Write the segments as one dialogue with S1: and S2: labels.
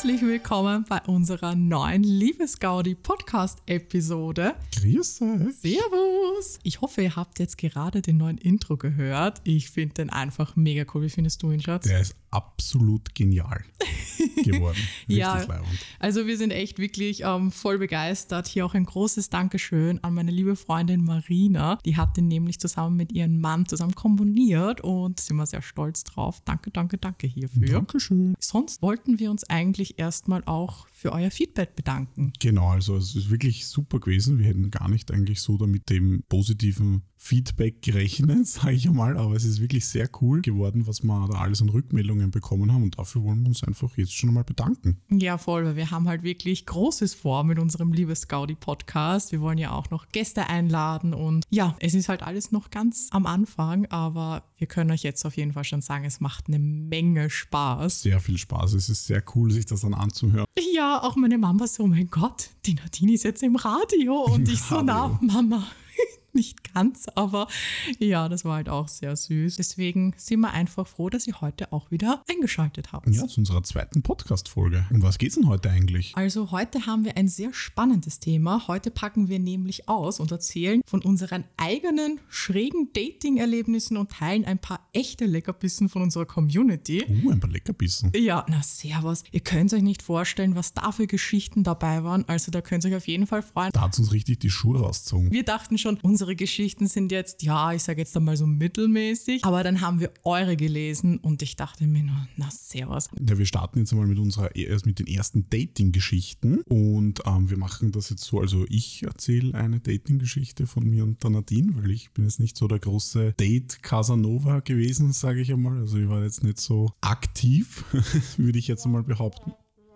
S1: Herzlich willkommen bei unserer neuen Liebesgaudi-Podcast-Episode.
S2: Grüß euch.
S1: Servus. Ich hoffe, ihr habt jetzt gerade den neuen Intro gehört. Ich finde den einfach mega cool. Wie findest du ihn, Schatz?
S2: Der ist absolut genial geworden.
S1: Ja,
S2: leibend.
S1: also wir sind echt wirklich voll begeistert. Hier auch ein großes Dankeschön an meine liebe Freundin Marina. Die hat den nämlich zusammen mit ihrem Mann zusammen komponiert und sind wir sehr stolz drauf. Danke hierfür.
S2: Dankeschön.
S1: Sonst wollten wir uns eigentlich erstmal auch für euer Feedback bedanken.
S2: Genau, also es ist wirklich super gewesen. Wir hätten gar nicht eigentlich so damit dem positiven Feedback gerechnet, sage ich einmal, aber es ist wirklich sehr cool geworden, was wir da alles an Rückmeldungen bekommen haben und dafür wollen wir uns einfach jetzt schon einmal bedanken.
S1: Ja, voll, weil wir haben halt wirklich Großes vor mit unserem Liebesgaudi-Podcast. Wir wollen ja auch noch Gäste einladen und ja, es ist halt alles noch ganz am Anfang, aber wir können euch jetzt auf jeden Fall schon sagen, es macht eine Menge Spaß.
S2: Sehr viel Spaß, es ist sehr cool, sich das dann anzuhören.
S1: Ja, auch meine Mama so, oh mein Gott, die Nadine ist jetzt im Radio und ich so, na, Mama. Nicht ganz, aber ja, das war halt auch sehr süß. Deswegen sind wir einfach froh, dass ihr heute auch wieder eingeschaltet habt.
S2: Ja, zu unserer zweiten Podcast-Folge. Um was geht's denn heute eigentlich?
S1: Also heute haben wir ein sehr spannendes Thema. Heute packen wir nämlich aus und erzählen von unseren eigenen schrägen Dating-Erlebnissen und teilen ein paar echte Leckerbissen von unserer Community.
S2: Ein paar Leckerbissen.
S1: Ja, na servus. Ihr könnt euch nicht vorstellen, was da für Geschichten dabei waren. Also da könnt ihr euch auf jeden Fall freuen.
S2: Da hat uns richtig die Schuhe rausgezogen.
S1: Wir dachten schon, unsere Geschichten sind jetzt, ja, ich sage jetzt einmal so mittelmäßig, aber dann haben wir eure gelesen und ich dachte mir nur, na servus.
S2: Ja, wir starten jetzt einmal mit den ersten Dating-Geschichten und wir machen das jetzt so, also ich erzähle eine Dating-Geschichte von mir und der Nadine, weil ich bin jetzt nicht so der große Date-Casanova gewesen, sage ich einmal, also ich war jetzt nicht so aktiv, würde ich jetzt einmal behaupten.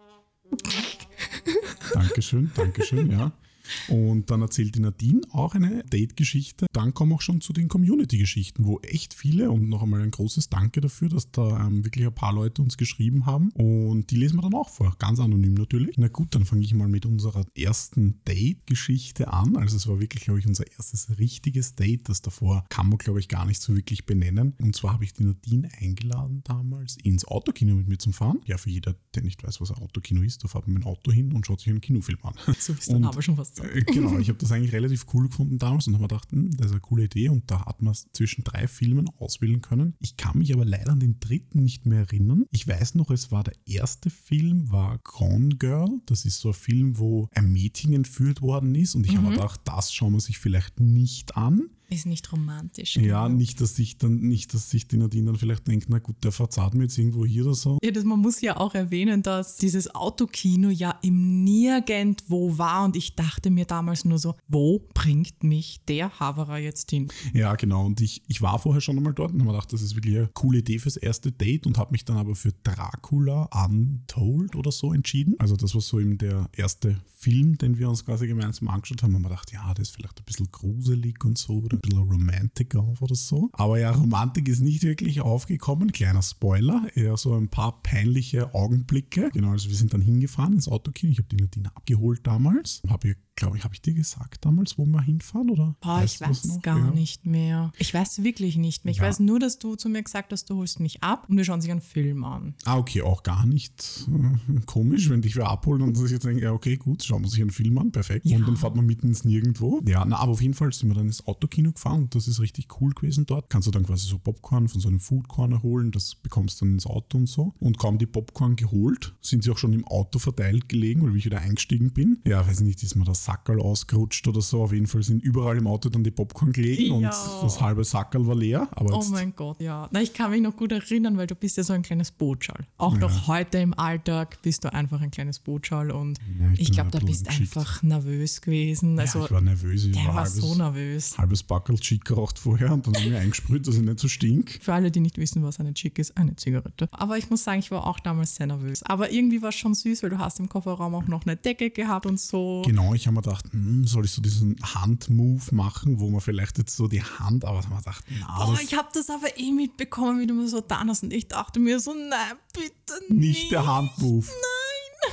S2: Dankeschön, ja. Und dann erzählt die Nadine auch eine Date-Geschichte. Dann kommen wir auch schon zu den Community-Geschichten, wo echt viele und noch einmal ein großes Danke dafür, dass da wirklich ein paar Leute uns geschrieben haben. Und die lesen wir dann auch vor, ganz anonym natürlich. Na gut, dann fange ich mal mit unserer ersten Date-Geschichte an. Also es war wirklich, glaube ich, unser erstes richtiges Date. Das davor kann man, glaube ich, gar nicht so wirklich benennen. Und zwar habe ich die Nadine eingeladen damals ins Autokino mit mir zum Fahren. Ja, für jeder, der nicht weiß, was ein Autokino ist, da fährt man mit dem Auto hin und schaut sich einen Kinofilm an.
S1: So ist der Name schon was.
S2: Genau, ich habe das eigentlich relativ cool gefunden damals und habe mir gedacht, das ist eine coole Idee und da hat man zwischen 3 Filmen auswählen können. Ich kann mich aber leider an den dritten nicht mehr erinnern. Ich weiß noch, es war der erste Film, war Gone Girl. Das ist so ein Film, wo ein Mädchen entführt worden ist und ich habe mir gedacht, das schauen wir sich vielleicht nicht an.
S1: Ist nicht romantisch.
S2: Ja, nicht, dass sich die Nadine dann vielleicht denkt, na gut, der verzahlt mir jetzt irgendwo hier oder so.
S1: Ja, man muss ja auch erwähnen, dass dieses Autokino ja im Nirgendwo war und ich dachte mir damals nur so, wo bringt mich der Haverer jetzt hin?
S2: Ja, genau. Und ich war vorher schon einmal dort und habe mir gedacht, das ist wirklich eine coole Idee fürs erste Date und habe mich dann aber für Dracula Untold oder so entschieden. Also das war so eben der erste Film, den wir uns quasi gemeinsam angeschaut haben. Und wir gedacht, ja, das ist vielleicht ein bisschen gruselig und so oder ein bisschen Romantik auf oder so. Aber ja, Romantik ist nicht wirklich aufgekommen. Kleiner Spoiler, eher so ein paar peinliche Augenblicke. Genau, also wir sind dann hingefahren ins Autokino. Ich habe die Nadine abgeholt damals. Habe ich dir gesagt damals, wo wir hinfahren? Oder?
S1: Ich weiß gar nicht mehr. Ich weiß wirklich nicht mehr. Ich weiß nur, dass du zu mir gesagt hast, du holst mich ab und wir schauen sich einen Film an.
S2: Okay, auch gar nicht komisch, wenn dich wer abholt und sich jetzt denken, ja okay, gut, schauen wir sich einen Film an, perfekt. Ja. Und dann fährt man mitten ins Nirgendwo. Ja, aber auf jeden Fall sind wir dann ins Autokino gefahren und das ist richtig cool gewesen dort. Kannst du dann quasi so Popcorn von so einem Food Corner holen, das bekommst du dann ins Auto und so. Und kaum die Popcorn geholt, sind sie auch schon im Auto verteilt gelegen, weil ich wieder eingestiegen bin. Ja, weiß nicht, ist mir das Sackerl ausgerutscht oder so. Auf jeden Fall sind überall im Auto dann die Popcorn gelegen und das halbe Sackerl war leer. Aber
S1: mein Gott, ja. Na, ich kann mich noch gut erinnern, weil du bist ja so ein kleines Bootschall. Auch noch heute im Alltag bist du einfach ein kleines Bootschall und ich glaube, da bist einfach nervös gewesen. Also,
S2: ich war nervös. Ich
S1: war so nervös.
S2: Halbes Backerl Chick geraucht vorher und dann haben wir eingesprüht, dass ich nicht so stink.
S1: Für alle, die nicht wissen, was eine Chick ist, eine Zigarette. Aber ich muss sagen, ich war auch damals sehr nervös. Aber irgendwie war es schon süß, weil du hast im Kofferraum auch noch eine Decke gehabt und so.
S2: Genau, ich habe mir gedacht, soll ich so diesen Handmove machen, wo man vielleicht jetzt so die Hand, aber man dachte,
S1: ich habe das aber mitbekommen, wie du mir so da hast und ich dachte mir so, nein, bitte nicht.
S2: Nicht der Handmove.
S1: Nein.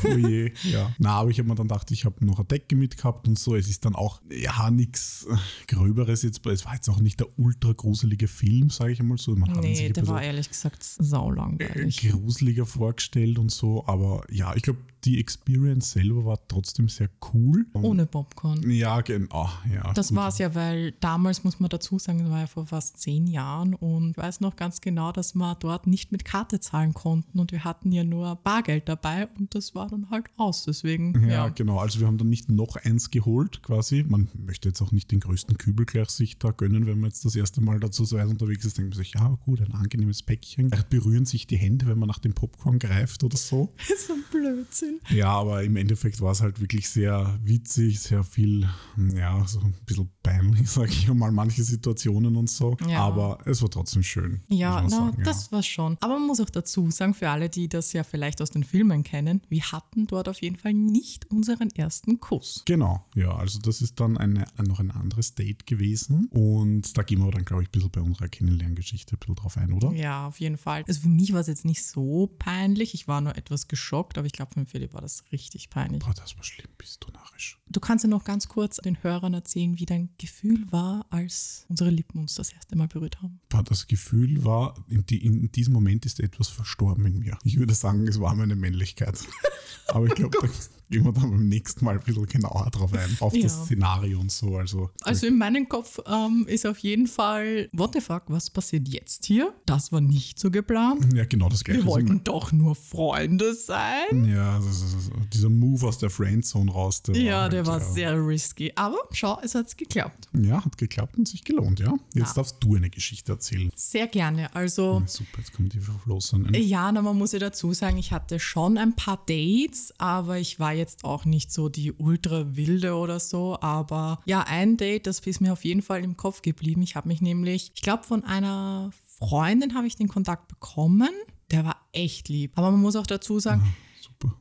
S2: Oh je, ja. Na, aber ich habe mir dann gedacht, ich habe noch eine Decke mitgehabt und so. Es ist dann auch, ja, nichts Gröberes jetzt. Es war jetzt auch nicht der ultra gruselige Film, sage ich einmal so.
S1: Nee, der war ehrlich gesagt saulangweilig.
S2: Gruseliger vorgestellt und so. Aber ja, ich glaube, die Experience selber war trotzdem sehr cool.
S1: Ohne Popcorn.
S2: Ja, genau. Ja,
S1: das war es ja, weil damals, muss man dazu sagen, das war ja vor fast 10 Jahren und ich weiß noch ganz genau, dass wir dort nicht mit Karte zahlen konnten und wir hatten ja nur Bargeld dabei und das war dann halt aus, deswegen.
S2: Ja, genau, also wir haben dann nicht noch eins geholt quasi. Man möchte jetzt auch nicht den größten Kübel gleich sich da gönnen, wenn man jetzt das erste Mal dazu so weit unterwegs ist, denkt man sich, ja gut, ein angenehmes Päckchen. Vielleicht berühren sich die Hände, wenn man nach dem Popcorn greift oder so.
S1: Das ist ein Blödsinn.
S2: Ja, aber im Endeffekt war es halt wirklich sehr witzig, sehr viel, ja, so ein bisschen peinlich, sage ich mal, manche Situationen und so. Ja. Aber es war trotzdem schön.
S1: Ja, das war schon. Aber man muss auch dazu sagen, für alle, die das ja vielleicht aus den Filmen kennen, wir hatten dort auf jeden Fall nicht unseren ersten Kuss.
S2: Genau, ja, also das ist dann noch ein anderes Date gewesen und da gehen wir dann, glaube ich, ein bisschen bei unserer Kennenlerngeschichte ein bisschen drauf ein, oder?
S1: Ja, auf jeden Fall. Also für mich war es jetzt nicht so peinlich, ich war nur etwas geschockt, aber ich glaube, für Philipp war das richtig peinlich.
S2: Boah, das war schlimm, bist du narrisch.
S1: Du kannst ja noch ganz kurz den Hörern erzählen, wie dein Gefühl war, als unsere Lippen uns das erste Mal berührt haben.
S2: Boah, das Gefühl war, in diesem Moment ist etwas verstorben in mir. Ich würde sagen, es war meine Männlichkeit. Aber ich glaube, da gehen wir dann beim nächsten Mal ein bisschen genauer drauf ein, auf das Szenario und so. Also
S1: in meinem Kopf ist auf jeden Fall, what the fuck, was passiert jetzt hier? Das war nicht so geplant.
S2: Ja, genau das Gleiche.
S1: Wir wollten doch nur Freunde sein.
S2: Ja, dieser Move aus der Friendzone raus.
S1: Der war sehr risky. Aber schau, es hat geklappt.
S2: Ja, hat geklappt und sich gelohnt, ja. Jetzt darfst du eine Geschichte erzählen.
S1: Sehr gerne. Also,
S2: super, jetzt kommt die Verflossene.
S1: Ja, man muss ja dazu sagen, ich hatte schon ein paar Dates, aber ich war jetzt auch nicht so die ultra wilde oder so. Aber ja, ein Date, das ist mir auf jeden Fall im Kopf geblieben. Ich habe mich nämlich, ich glaube, von einer Freundin habe ich den Kontakt bekommen. Der war echt lieb. Aber man muss auch dazu sagen,
S2: super.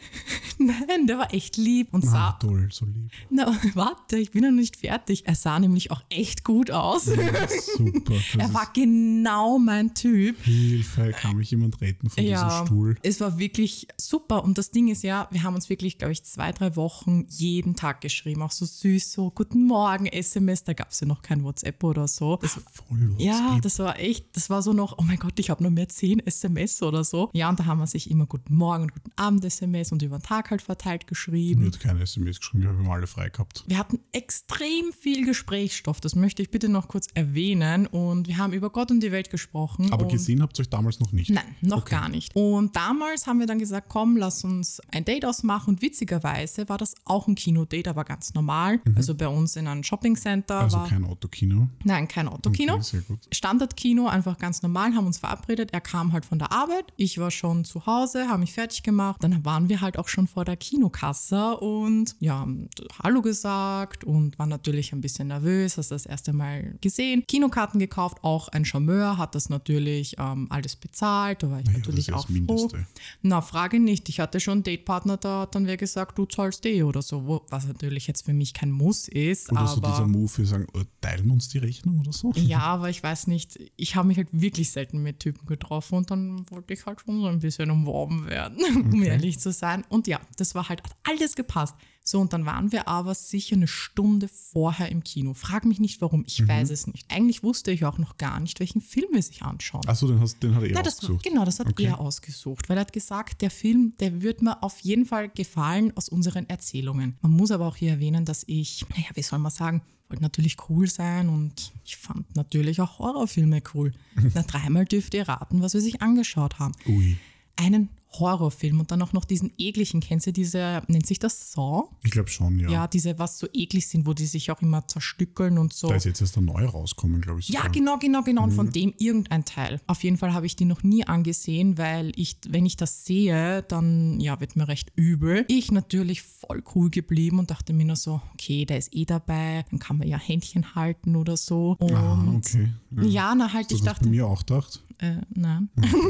S1: Nein, der war echt lieb und sah...
S2: toll, so lieb.
S1: Na, warte, ich bin noch nicht fertig. Er sah nämlich auch echt gut aus.
S2: Ja, super.
S1: Er war genau mein Typ.
S2: Hilfe, kann mich jemand retten von diesem Stuhl?
S1: Es war wirklich super. Und das Ding ist ja, wir haben uns wirklich, glaube ich, 2-3 Wochen jeden Tag geschrieben. Auch so süß, so guten Morgen, SMS. Da gab es ja noch kein WhatsApp oder so.
S2: Voll WhatsApp.
S1: Ja, das war echt, das war so noch, oh mein Gott, ich habe nur mehr 10 SMS oder so. Ja, und da haben wir sich immer guten Morgen und guten Abend SMS und über den Tag halt verteilt geschrieben.
S2: Mir hat keine SMS geschrieben, wir haben alle frei gehabt.
S1: Wir hatten extrem viel Gesprächsstoff, das möchte ich bitte noch kurz erwähnen und wir haben über Gott und die Welt gesprochen.
S2: Aber gesehen habt ihr euch damals noch nicht?
S1: Nein, noch gar nicht. Und damals haben wir dann gesagt, komm, lass uns ein Date ausmachen und witzigerweise war das auch ein Kinodate, aber ganz normal. Also bei uns in einem Shoppingcenter.
S2: Also kein Autokino?
S1: Nein, kein Autokino.
S2: Okay, sehr gut.
S1: Standardkino, einfach ganz normal, haben uns verabredet. Er kam halt von der Arbeit, ich war schon zu Hause, habe mich fertig gemacht. Dann waren wir halt auch schon vor der Kinokasse und ja, haben Hallo gesagt und waren natürlich ein bisschen nervös, hast das erste Mal gesehen. Kinokarten gekauft, auch ein Charmeur hat das natürlich alles bezahlt, da war ich natürlich
S2: das
S1: auch
S2: ist das
S1: froh. Na, frage nicht, ich hatte schon einen Datepartner, da hat dann wer gesagt, du zahlst oder so, was natürlich jetzt für mich kein Muss ist.
S2: Oder
S1: aber
S2: so dieser Move, wir sagen, teilen wir uns die Rechnung oder so?
S1: Ja, aber ich weiß nicht, ich habe mich halt wirklich selten mit Typen getroffen und dann wollte ich halt schon so ein bisschen umworben werden, um ehrlich zu sein. Und ja, das war halt, hat alles gepasst. So, und dann waren wir aber sicher eine Stunde vorher im Kino. Frag mich nicht, warum, ich weiß es nicht. Eigentlich wusste ich auch noch gar nicht, welchen Film wir sich anschauen.
S2: Achso, den hat er ausgesucht.
S1: Genau, das hat er ausgesucht, weil er hat gesagt, der Film, der wird mir auf jeden Fall gefallen aus unseren Erzählungen. Man muss aber auch hier erwähnen, dass ich, wie soll man sagen, wollte natürlich cool sein und ich fand natürlich auch Horrorfilme cool. Na, 3-mal dürft ihr raten, was wir sich angeschaut haben.
S2: Ui.
S1: Einen Horrorfilm und dann auch noch diesen ekligen, kennst du diese, nennt sich das Saw?
S2: Ich glaube schon, ja.
S1: Ja, diese, was so eklig sind, wo die sich auch immer zerstückeln und so.
S2: Da ist jetzt erst ein neuer rauskommen, glaube ich.
S1: Ja, genau. Und von dem irgendein Teil. Auf jeden Fall habe ich die noch nie angesehen, weil wenn ich das sehe, dann wird mir recht übel. Ich natürlich voll cool geblieben und dachte mir nur so, okay, der ist dabei, dann kann man ja Händchen halten oder so. Und
S2: okay.
S1: Ja, ich dachte.
S2: Hast du bei mir auch gedacht?
S1: Nein.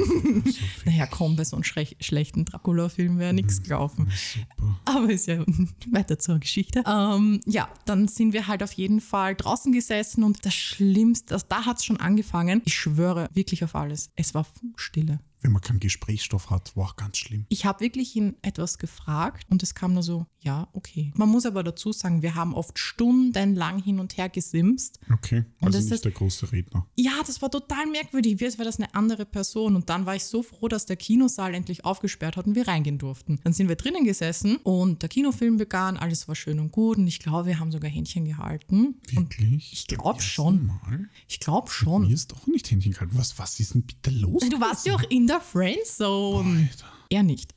S1: Naja, komm, bei so einem schlechten Dracula-Film wäre nichts gelaufen.
S2: Super.
S1: Aber ist ja weiter zur Geschichte. Dann sind wir halt auf jeden Fall draußen gesessen und das Schlimmste, da hat es schon angefangen. Ich schwöre wirklich auf alles. Es war Stille.
S2: wenn man keinen Gesprächsstoff hat, war auch ganz schlimm.
S1: Ich habe wirklich ihn etwas gefragt und es kam nur so, ja, okay. Man muss aber dazu sagen, wir haben oft stundenlang hin und her gesimst.
S2: Okay, also
S1: das
S2: nicht
S1: ist-
S2: der große Redner.
S1: Ja, das war total merkwürdig, wie als wäre das eine andere Person. Und dann war ich so froh, dass der Kinosaal endlich aufgesperrt hat und wir reingehen durften. Dann sind wir drinnen gesessen und der Kinofilm begann, alles war schön und gut und ich glaube, wir haben sogar Händchen gehalten. Und
S2: Wirklich?
S1: ich glaub
S2: Beim ersten
S1: schon.
S2: Mal?
S1: ich glaube
S2: Mir
S1: schon.
S2: ist doch nicht Händchen gehalten. Was ist denn bitte los?
S1: Du warst ja auch in der Friendzone.
S2: Alter,
S1: Er nicht.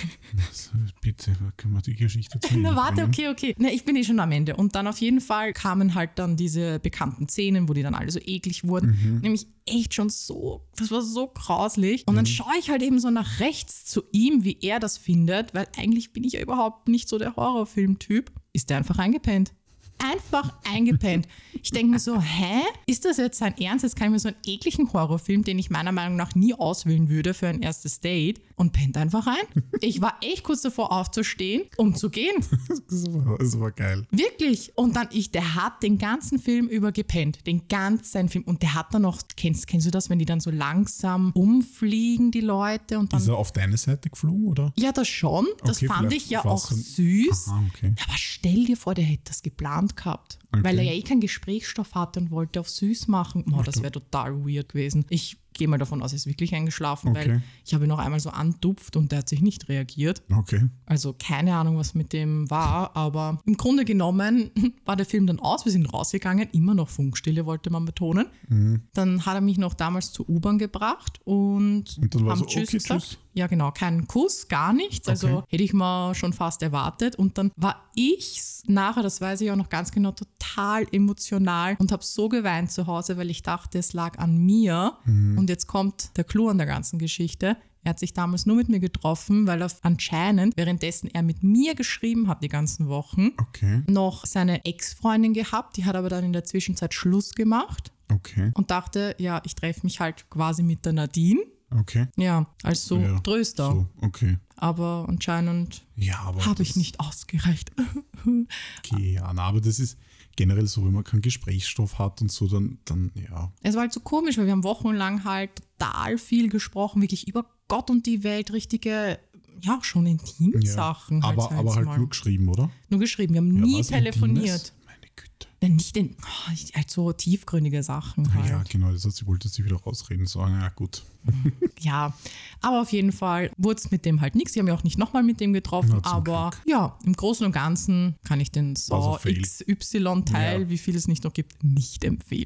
S2: bitte, können wir die Geschichte zu
S1: Na
S2: Ende
S1: warte,
S2: bringen?
S1: okay. Na, ich bin eh schon am Ende. Und dann auf jeden Fall kamen halt dann diese bekannten Szenen, wo die dann alle so eklig wurden. Nämlich echt schon so, das war so grauslich. Und dann schaue ich halt eben so nach rechts zu ihm, wie er das findet, weil eigentlich bin ich ja überhaupt nicht so der Horrorfilm-Typ. Ist der einfach eingepennt? Einfach eingepennt. Ich denke mir so, hä? Ist das jetzt sein Ernst? Jetzt kann ich mir so einen ekligen Horrorfim, den ich meiner Meinung nach nie auswählen würde für ein erstes Date, und pennt einfach ein. Ich war echt kurz davor aufzustehen, um zu gehen.
S2: Das war geil.
S1: Wirklich. Und dann der hat den ganzen Film über gepennt. Den ganzen Film. Und der hat dann noch, kennst du das, wenn die dann so langsam umfliegen, die Leute, und dann...
S2: Ist er auf deine Seite geflogen, oder?
S1: Ja, das schon. Das
S2: Okay,
S1: fand
S2: vielleicht
S1: ich ja
S2: war's
S1: auch
S2: so-
S1: süß.
S2: Aha, okay.
S1: Aber stell dir vor, der hätte das geplant gehabt.
S2: Okay.
S1: Weil er ja eh keinen Gesprächsstoff hatte und wollte auf süß machen. Oh, das wäre total weird gewesen. Ich gehe mal davon aus, er ist wirklich eingeschlafen,
S2: Okay.
S1: weil ich habe ihn noch einmal so antupft und der hat sich nicht reagiert.
S2: Okay.
S1: Also keine Ahnung, was mit dem war, aber im Grunde genommen war der Film dann aus, wir sind rausgegangen, immer noch Funkstille, wollte man betonen. Dann hat er mich noch damals zur U-Bahn gebracht und
S2: dann war
S1: haben
S2: so,
S1: Tschüss
S2: okay,
S1: gesagt.
S2: tschüss.
S1: Ja genau, keinen Kuss, gar nichts, also
S2: Okay.
S1: hätte ich mal schon fast erwartet. Und dann war ich nachher, das weiß ich auch noch ganz genau, total emotional und habe so geweint zu Hause, weil ich dachte, es lag an mir. Und jetzt kommt der Clou an der ganzen Geschichte. Er hat sich damals nur mit mir getroffen, weil er anscheinend, währenddessen er mit mir geschrieben hat die ganzen Wochen,
S2: Okay.
S1: noch seine Ex-Freundin gehabt, die hat aber dann in der Zwischenzeit Schluss gemacht
S2: Okay.
S1: und dachte, ja, ich treffe mich halt quasi mit der Nadine.
S2: Okay.
S1: Ja, als so
S2: Ja,
S1: Tröster.
S2: So, okay.
S1: Aber anscheinend
S2: Ja, aber
S1: habe ich
S2: das-
S1: nicht ausgereicht.
S2: Okay, ja, na, aber das ist generell so, wenn man keinen Gesprächsstoff hat und so, dann ja.
S1: Es war halt so komisch, weil wir haben wochenlang halt total viel gesprochen, wirklich über Gott und die Welt, richtige, ja, schon Intimsachen.
S2: aber
S1: sag ich
S2: aber
S1: jetzt
S2: halt
S1: mal.
S2: nur geschrieben, oder?
S1: Nur geschrieben, wir haben
S2: Ja,
S1: nie
S2: was
S1: telefoniert.
S2: Intimes? Meine Güte.
S1: Ja, nicht halt so tiefgründige Sachen halt.
S2: Ja, genau, das heißt, sie wollte sich wieder rausreden. So, ja, gut.
S1: Ja, aber auf jeden Fall wurde es mit dem halt nichts. Ich habe mich auch nicht nochmal mit dem getroffen,
S2: Na, zum
S1: aber ja, im Großen und Ganzen kann ich den Saw
S2: ein Fail.
S1: XY-Teil,
S2: Ja.
S1: wie viel es nicht noch gibt, nicht empfehlen.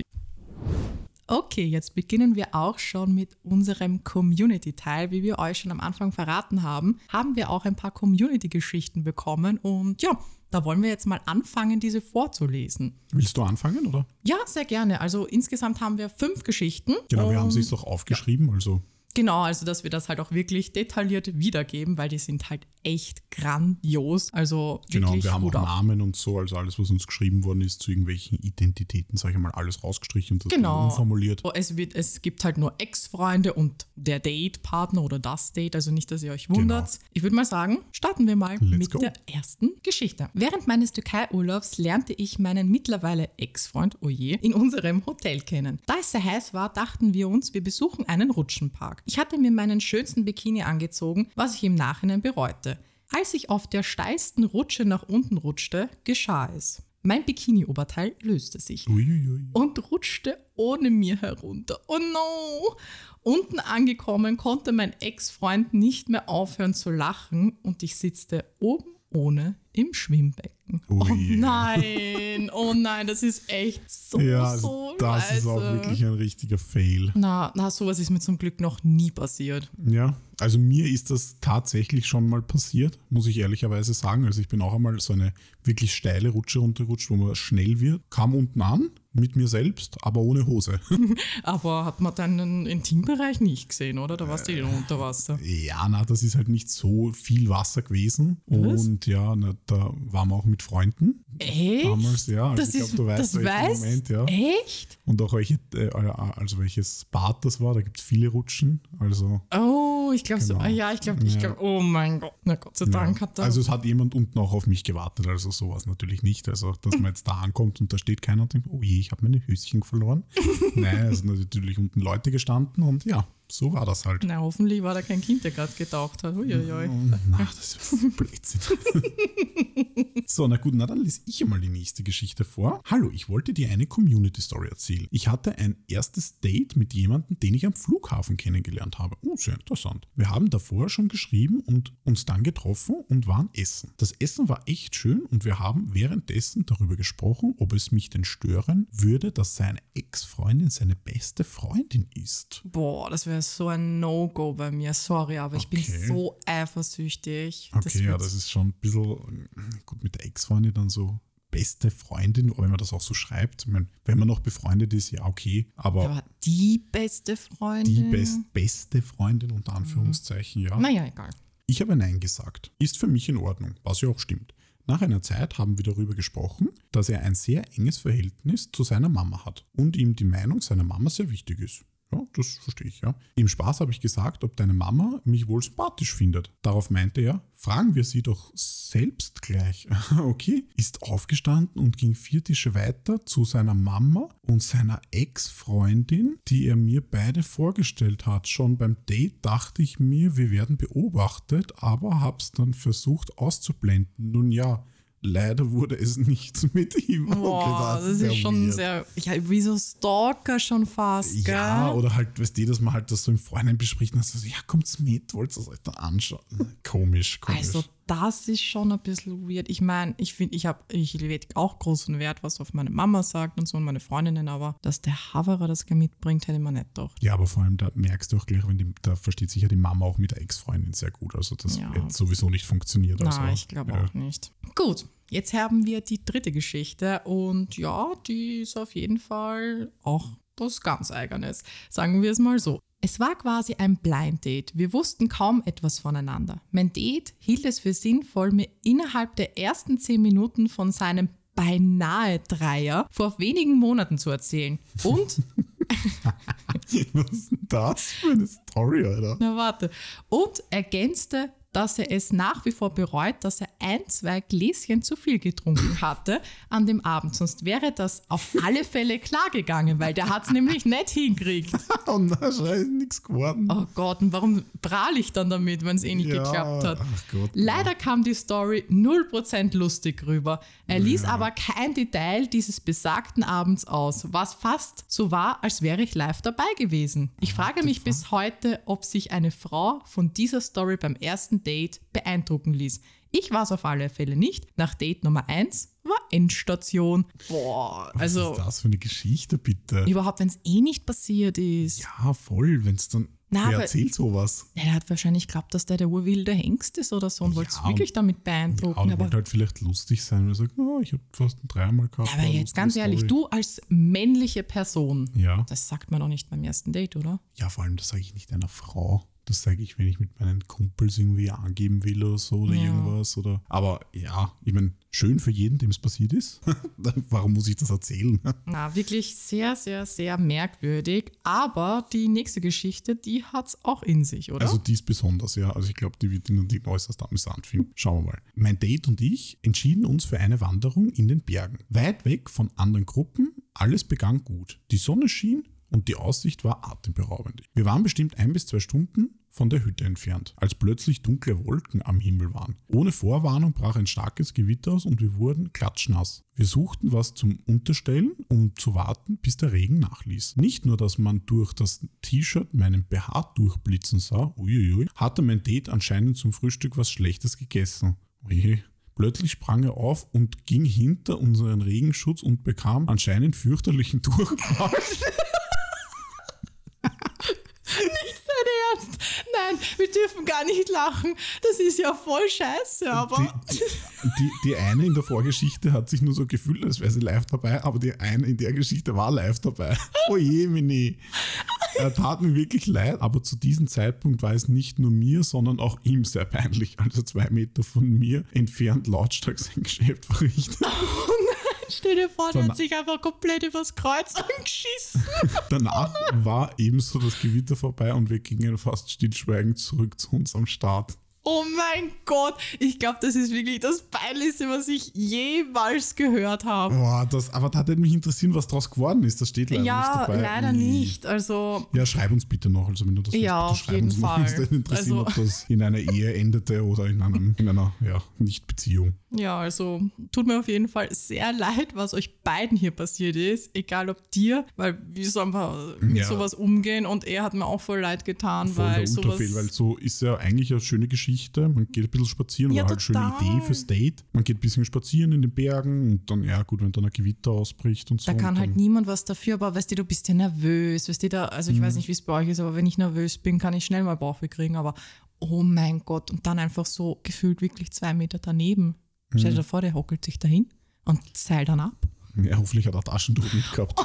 S1: Okay, jetzt beginnen wir auch schon mit unserem Community-Teil. Wie wir euch schon am Anfang verraten haben, haben wir auch ein paar Community-Geschichten bekommen und ja, da wollen wir jetzt mal anfangen, diese vorzulesen.
S2: Willst du anfangen, oder?
S1: Ja, sehr gerne. Also insgesamt haben wir 5 Geschichten.
S2: Genau, wir haben
S1: und-
S2: es sich auch aufgeschrieben, also
S1: Genau, also dass wir das halt auch wirklich detailliert wiedergeben, weil die sind halt echt grandios. Also
S2: genau,
S1: wirklich
S2: wir haben auch
S1: Hut ab.
S2: Namen und so, also alles, was uns geschrieben worden ist zu irgendwelchen Identitäten, sage ich mal, alles rausgestrichen und das
S1: Genau.
S2: umformuliert.
S1: Es gibt halt nur Ex-Freunde und der Date-Partner oder das Date, also nicht, dass ihr euch wundert. Ich würde mal sagen, starten wir mal
S2: Let's
S1: mit
S2: go.
S1: der ersten Geschichte. Während meines Türkei-Urlaubs lernte ich meinen mittlerweile Ex-Freund, oje, in unserem Hotel kennen. Da es sehr heiß war, dachten wir uns, wir besuchen einen Rutschenpark. Ich hatte mir meinen schönsten Bikini angezogen, was ich im Nachhinein bereute. Als ich auf der steilsten Rutsche nach unten rutschte, geschah es. Mein Bikini-Oberteil löste sich
S2: Uiuiui.
S1: und rutschte ohne mir herunter. Oh no! Unten angekommen konnte mein Ex-Freund nicht mehr aufhören zu lachen und ich sitzte oben ohne im Schwimmbecken.
S2: Ui.
S1: Oh nein, das ist echt so,
S2: Ja,
S1: so
S2: das ist auch
S1: scheiße.
S2: wirklich ein richtiger Fail.
S1: Na, sowas ist mir zum Glück noch nie passiert.
S2: Ja, also mir ist das tatsächlich schon mal passiert, muss ich ehrlicherweise sagen. Also ich bin auch einmal so eine wirklich steile Rutsche runtergerutscht, wo man schnell wird, kam unten an mit mir selbst, aber ohne Hose.
S1: Aber hat man deinen Intimbereich nicht gesehen, oder? Da warst du eh unter Wasser.
S2: Ja, na, das ist halt nicht so viel Wasser gewesen.
S1: Was?
S2: Und ja, na, da waren wir auch mit Freunden
S1: Echt?
S2: damals, ja. Also
S1: Das
S2: ich
S1: ist,
S2: glaube, du weißt
S1: das
S2: welchen
S1: weiß?
S2: Moment, ja.
S1: Echt?
S2: Und auch welches Bad das war, da gibt es viele Rutschen. Also
S1: Oh, ich glaube so.
S2: Genau.
S1: Ja, ich glaube,
S2: Ja.
S1: oh mein Gott. Na Gott sei Dank hat er.
S2: also es hat jemand unten auch auf mich gewartet, also sowas natürlich nicht. Also, dass man jetzt da ankommt und da steht keiner und denkt, oh je, ich habe meine Höschen verloren. Nein, es sind natürlich unten Leute gestanden und ja, So war das halt.
S1: Na, hoffentlich war da kein Kind, der gerade getaucht hat. Uiuiui.
S2: Na, das ist Blödsinn. So, na gut, dann lese ich einmal die nächste Geschichte vor. Hallo, ich wollte dir eine Community-Story erzählen. Ich hatte ein erstes Date mit jemandem, den ich am Flughafen kennengelernt habe. Oh, sehr interessant. Wir haben davor schon geschrieben und uns dann getroffen und waren essen. Das Essen war echt schön und wir haben währenddessen darüber gesprochen, ob es mich denn stören würde, dass seine Ex-Freundin seine beste Freundin ist.
S1: Boah, das wäre so ein No-Go bei mir. Sorry, aber ich bin so eifersüchtig.
S2: Okay, das ist schon ein bisschen, gut, mit der Ex-Freundin dann so beste Freundin, wenn man das auch so schreibt. Ich meine, wenn man noch befreundet ist, ja okay, aber
S1: die beste Freundin?
S2: Die beste Freundin unter Anführungszeichen, ja.
S1: Naja, egal.
S2: Ich habe Nein gesagt. Ist für mich in Ordnung, was ja auch stimmt. Nach einer Zeit haben wir darüber gesprochen, dass er ein sehr enges Verhältnis zu seiner Mama hat und ihm die Meinung seiner Mama sehr wichtig ist. Ja, das verstehe ich, ja. Im Spaß habe ich gesagt, ob deine Mama mich wohl sympathisch findet. Darauf meinte er, fragen wir sie doch selbst gleich. Okay, ist aufgestanden und ging 4 Tische weiter zu seiner Mama und seiner Ex-Freundin, die er mir beide vorgestellt hat. Schon beim Date dachte ich mir, wir werden beobachtet, aber hab's dann versucht auszublenden. Nun ja, leider wurde es nichts mit ihm.
S1: Boah, okay, das ist schon weird. Sehr, ja, wie so Stalker schon fast, gell?
S2: Ja, oder halt, weißt du, dass man halt das so im Vorhinein bespricht und dann so, ja, kommt's mit, wollt ihr es euch da anschauen? Komisch.
S1: Also das ist schon ein bisschen weird. Ich meine, ich lege auch großen Wert, was auf meine Mama sagt und so und meine Freundinnen, aber dass der Haverer das mitbringt, hätte man nicht gedacht.
S2: Ja, aber vor allem, da merkst du auch gleich, da versteht sich ja die Mama auch mit der Ex-Freundin sehr gut. Also das hätte sowieso nicht funktioniert.
S1: Nein, also, ich glaube auch nicht. Gut, jetzt haben wir die dritte Geschichte und ja, die ist auf jeden Fall auch was ganz Eigenes. Sagen wir es mal so. Es war quasi ein Blind Date. Wir wussten kaum etwas voneinander. Mein Date hielt es für sinnvoll, mir innerhalb der ersten 10 Minuten von seinem beinahe Dreier vor wenigen Monaten zu erzählen. Und
S2: was ist denn das für eine Story, Alter?
S1: Na warte. Und ergänzte, dass er es nach wie vor bereut, dass er 1-2 Gläschen zu viel getrunken hatte an dem Abend. Sonst wäre das auf alle Fälle klar gegangen, weil der hat es nämlich nicht hingekriegt.
S2: Und da ist nichts geworden.
S1: Oh Gott, und warum prahle ich dann damit, wenn es nicht geklappt hat? Ach Gott, leider kam die Story 0% lustig rüber. Er ließ aber kein Detail dieses besagten Abends aus, was fast so war, als wäre ich live dabei gewesen. Ich frage mich bis heute, ob sich eine Frau von dieser Story beim ersten Date beeindrucken ließ. Ich war es auf alle Fälle nicht. Nach Date Nummer 1 war Endstation. Boah, also.
S2: Was ist das für eine Geschichte, bitte?
S1: Überhaupt, wenn es nicht passiert ist.
S2: Ja, voll, wenn es dann. Wer erzählt sowas?
S1: Ja, der hat wahrscheinlich geglaubt, dass der urwilde Hengst ist oder so und wollte es wirklich damit beeindrucken.
S2: Ja, und wollte halt vielleicht lustig sein und sagt, oh, ich habe fast ein Dreimal gehabt.
S1: Aber jetzt ganz ehrlich, du als männliche Person, das sagt man doch nicht beim ersten Date, oder?
S2: Ja, vor allem, das sage ich nicht einer Frau. Das sage ich, wenn ich mit meinen Kumpels irgendwie angeben will oder so oder irgendwas. Aber ja, ich meine, schön für jeden, dem es passiert ist. Warum muss ich das erzählen?
S1: Na, wirklich sehr, sehr, sehr merkwürdig. Aber die nächste Geschichte, die hat es auch in sich, oder?
S2: Also die ist besonders, ja. Also ich glaube, die wird Ihnen die äußerst amüsant finden. Schauen wir mal. Mein Date und ich entschieden uns für eine Wanderung in den Bergen. Weit weg von anderen Gruppen, alles begann gut. Die Sonne schien und die Aussicht war atemberaubend. Wir waren bestimmt 1 bis 2 Stunden von der Hütte entfernt, als plötzlich dunkle Wolken am Himmel waren. Ohne Vorwarnung brach ein starkes Gewitter aus und wir wurden klatschnass. Wir suchten was zum Unterstellen, um zu warten, bis der Regen nachließ. Nicht nur, dass man durch das T-Shirt meinen BH durchblitzen sah, hatte mein Date anscheinend zum Frühstück was Schlechtes gegessen. Plötzlich sprang er auf und ging hinter unseren Regenschutz und bekam anscheinend fürchterlichen Durchfall.
S1: Nicht sein Ernst. Nein, wir dürfen gar nicht lachen. Das ist ja voll scheiße, aber...
S2: Die eine in der Vorgeschichte hat sich nur so gefühlt, als wäre sie live dabei, aber die eine in der Geschichte war live dabei. Oh je, Mini. Er tat mir wirklich leid, aber zu diesem Zeitpunkt war es nicht nur mir, sondern auch ihm sehr peinlich, als er 2 Meter von mir entfernt lautstark sein Geschäft verrichtet.
S1: Oh nein, stell dir vor, der hat sich einfach komplett übers Kreuz angeschissen.
S2: Danach war ebenso das Gewitter vorbei und wir gingen fast stillschweigend zurück zu unserem Start.
S1: Oh mein Gott, ich glaube, das ist wirklich das Peinlichste, was ich jemals gehört habe.
S2: Boah, aber da würde mich interessieren, was draus geworden ist. Das steht leider nicht dabei.
S1: Ja, leider nicht. Also,
S2: ja, schreib uns bitte noch, also wenn du das
S1: ja,
S2: weißt, bitte
S1: auf jeden
S2: uns noch.
S1: Fall.
S2: Uns interessieren,
S1: Also,
S2: ob das in einer Ehe endete oder in einer Nicht-Beziehung.
S1: Ja, also tut mir auf jeden Fall sehr leid, was euch beiden hier passiert ist. Egal ob dir, weil wie soll man mit sowas umgehen? Und er hat mir auch voll leid getan,
S2: Voll
S1: weil
S2: der Unterfehl, weil so ist ja eigentlich eine schöne Geschichte. Man geht ein bisschen spazieren,
S1: Ja,
S2: war halt eine
S1: total.
S2: schöne Idee fürs Date. Man geht ein bisschen spazieren in den Bergen und dann, ja gut, wenn dann ein Gewitter ausbricht und so.
S1: da kann
S2: und
S1: halt
S2: dann,
S1: niemand was dafür, aber weißt du bist ja nervös, weißt du, also ich weiß nicht, wie es bei euch ist, aber wenn ich nervös bin, kann ich schnell mal Bauchweh kriegen, aber oh mein Gott, und dann einfach so gefühlt wirklich 2 Meter daneben. Stell dir vor, der hockelt sich dahin und seilt dann ab.
S2: Ja, hoffentlich hat er Taschentuch mitgehabt.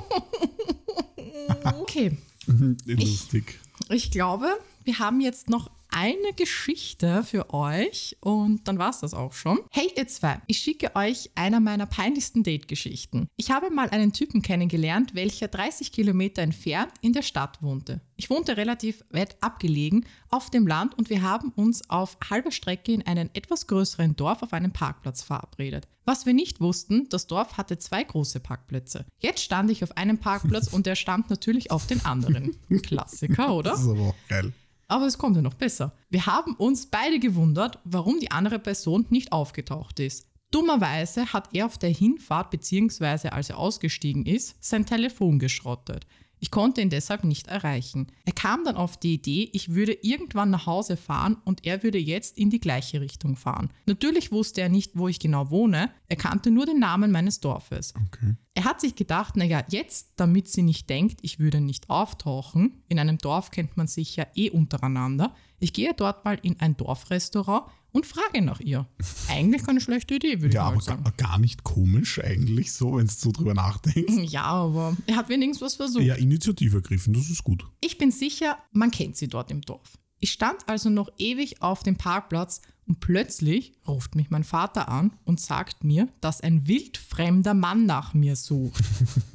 S1: Okay,
S2: Lustig.
S1: ich glaube, wir haben jetzt noch eine Geschichte für euch und dann war's das auch schon. Hey ihr zwei, ich schicke euch einer meiner peinlichsten Date-Geschichten. Ich habe mal einen Typen kennengelernt, welcher 30 Kilometer entfernt in der Stadt wohnte. Ich wohnte relativ weit abgelegen auf dem Land und wir haben uns auf halber Strecke in einem etwas größeren Dorf auf einem Parkplatz verabredet. Was wir nicht wussten, das Dorf hatte 2 große Parkplätze. Jetzt stand ich auf einem Parkplatz und er stand natürlich auf den anderen. Klassiker, oder?
S2: Das ist aber auch geil.
S1: Aber es kommt ja noch besser. Wir haben uns beide gewundert, warum die andere Person nicht aufgetaucht ist. Dummerweise hat er auf der Hinfahrt bzw. als er ausgestiegen ist, sein Telefon geschrottet. Ich konnte ihn deshalb nicht erreichen. Er kam dann auf die Idee, ich würde irgendwann nach Hause fahren und er würde jetzt in die gleiche Richtung fahren. Natürlich wusste er nicht, wo ich genau wohne, er kannte nur den Namen meines Dorfes.
S2: Okay.
S1: Er hat sich gedacht, naja, jetzt, damit sie nicht denkt, ich würde nicht auftauchen, in einem Dorf kennt man sich ja untereinander, ich gehe dort mal in ein Dorfrestaurant und frage nach ihr. Eigentlich keine schlechte Idee, würde ich
S2: Ja,
S1: mal
S2: aber
S1: sagen.
S2: gar nicht komisch eigentlich so, wenn du so drüber nachdenkst.
S1: Ja, aber er hat wenigstens was versucht.
S2: Ja, Initiative ergriffen, das ist gut.
S1: Ich bin sicher, man kennt sie dort im Dorf. Ich stand also noch ewig auf dem Parkplatz und plötzlich ruft mich mein Vater an und sagt mir, dass ein wildfremder Mann nach mir sucht.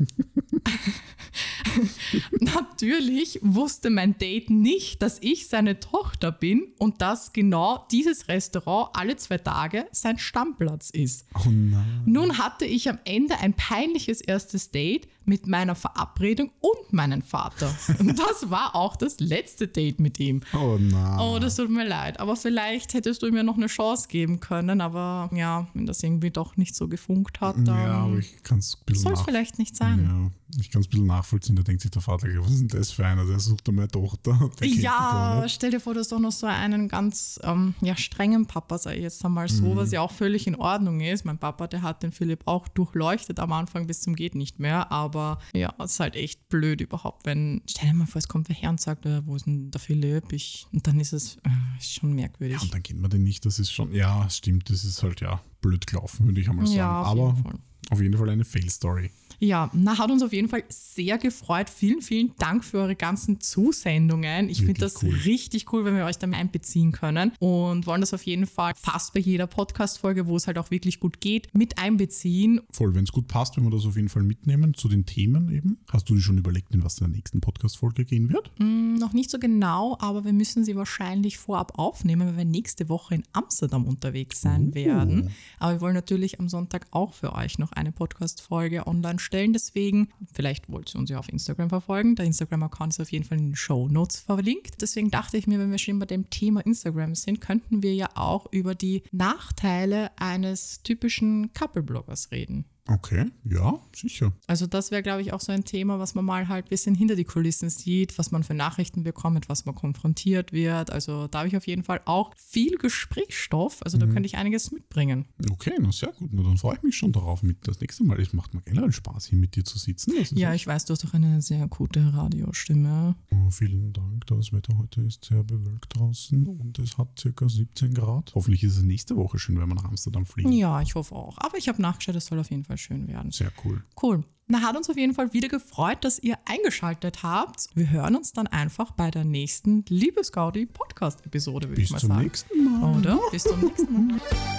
S1: Natürlich wusste mein Date nicht, dass ich seine Tochter bin und dass genau dieses Restaurant alle 2 Tage sein Stammplatz ist.
S2: Oh nein.
S1: Nun hatte ich am Ende ein peinliches erstes Date mit meiner Verabredung und meinem Vater. Und das war auch das letzte Date mit ihm.
S2: Oh nein.
S1: Oh, das tut mir leid. Aber vielleicht hättest du mir noch eine Chance geben können. Aber ja, wenn das irgendwie doch nicht so gefunkt hat, dann
S2: Ja, aber ich kann es ein bisschen
S1: soll es vielleicht nicht sein.
S2: Ja, ich kann es ein bisschen nachvollziehen. Da denkt sich der Vater, was ist denn das für einer? Der sucht doch meine Tochter. Der kennt die gar
S1: Ja,
S2: nicht.
S1: stell dir vor, du hast doch noch so einen ganz strengen Papa, sag ich jetzt einmal so, was ja auch völlig in Ordnung ist. Mein Papa, der hat den Philipp auch durchleuchtet am Anfang bis zum geht nicht mehr, aber ja, es ist halt echt blöd überhaupt, wenn, stell dir mal vor, es kommt wer her und sagt, wo ist denn der Philipp? Und dann ist es schon merkwürdig.
S2: Ja, und dann kennt man den nicht. Das ist schon, ja, stimmt, das ist halt ja blöd gelaufen, würde ich einmal sagen.
S1: Ja, auf
S2: aber
S1: jeden Fall.
S2: auf jeden Fall eine Fail-Story.
S1: Ja, hat uns auf jeden Fall sehr gefreut. Vielen, vielen Dank für eure ganzen Zusendungen. Ich finde das
S2: cool.
S1: richtig cool, wenn wir euch damit einbeziehen können und wollen das auf jeden Fall fast bei jeder Podcast-Folge, wo es halt auch wirklich gut geht, mit einbeziehen.
S2: Voll, wenn es gut passt, wenn wir das auf jeden Fall mitnehmen zu den Themen eben. Hast du dir schon überlegt, in was in der nächsten Podcast-Folge gehen wird?
S1: Noch nicht so genau, aber wir müssen sie wahrscheinlich vorab aufnehmen, weil wir nächste Woche in Amsterdam unterwegs sein werden. Aber wir wollen natürlich am Sonntag auch für euch noch eine Podcast-Folge online stellen. Deswegen, vielleicht wollt ihr uns ja auf Instagram verfolgen. Der Instagram-Account ist auf jeden Fall in den Shownotes verlinkt. Deswegen dachte ich mir, wenn wir schon bei dem Thema Instagram sind, könnten wir ja auch über die Nachteile eines typischen Couple-Bloggers reden.
S2: Okay, ja, sicher.
S1: Also das wäre, glaube ich, auch so ein Thema, was man mal halt ein bisschen hinter die Kulissen sieht, was man für Nachrichten bekommt, mit was man konfrontiert wird. Also da habe ich auf jeden Fall auch viel Gesprächsstoff. Also da könnte ich einiges mitbringen.
S2: Okay, na sehr gut. Na, dann freue ich mich schon darauf mit das nächste Mal. Es macht mir generell Spaß, hier mit dir zu sitzen. Das ist
S1: Ja, ich weiß, du hast doch eine sehr gute Radiostimme.
S2: Oh, vielen Dank. Das Wetter heute ist sehr bewölkt draußen und es hat ca. 17 Grad. Hoffentlich ist es nächste Woche schön, wenn wir nach Amsterdam fliegen.
S1: Ja, ich hoffe auch. Aber ich habe nachgeschaut, es soll auf jeden Fall schön werden.
S2: Sehr cool.
S1: Cool. Na, hat uns auf jeden Fall wieder gefreut, dass ihr eingeschaltet habt. Wir hören uns dann einfach bei der nächsten Liebes Gaudi Podcast-Episode, würde ich
S2: Bis
S1: mal
S2: zum
S1: sagen.
S2: nächsten Mal.
S1: Oder? Bis zum nächsten Mal.